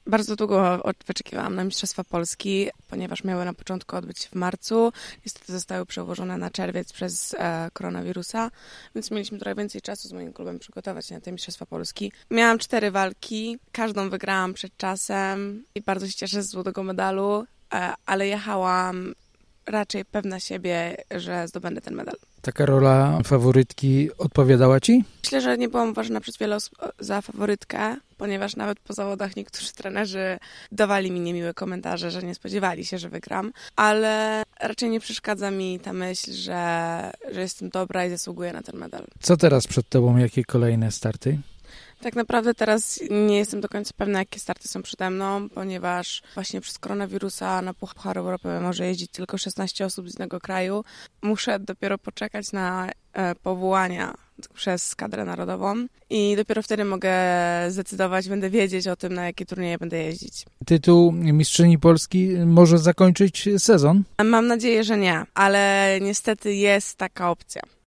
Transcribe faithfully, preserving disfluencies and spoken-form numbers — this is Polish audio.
Bardzo długo wyczekiwałam na Mistrzostwa Polski, ponieważ miały na początku odbyć się w marcu. Niestety zostały przełożone na czerwiec przez e, koronawirusa, więc mieliśmy trochę więcej czasu z moim klubem przygotować się na te Mistrzostwa Polski. Miałam cztery walki, każdą wygrałam przed czasem i bardzo się cieszę z złotego medalu, e, ale jechałam raczej pewna siebie, że zdobędę ten medal. Taka rola faworytki odpowiadała ci? Myślę, że nie byłam uważana przez wiele osób za faworytkę, ponieważ nawet po zawodach niektórzy trenerzy dawali mi niemiłe komentarze, że nie spodziewali się, że wygram, ale raczej nie przeszkadza mi ta myśl, że, że jestem dobra i zasługuję na ten medal. Co teraz przed tobą? Jakie kolejne starty? Tak naprawdę teraz nie jestem do końca pewna, jakie starty są przede mną, ponieważ właśnie przez koronawirusa na Puchar Europy może jeździć tylko szesnaście osób z innego kraju. Muszę dopiero poczekać na e, powołania przez kadrę narodową i dopiero wtedy mogę zdecydować, będę wiedzieć o tym, na jakie turnieje będę jeździć. Tytuł mistrzyni Polski może zakończyć sezon? Mam nadzieję, że nie, ale niestety jest taka opcja.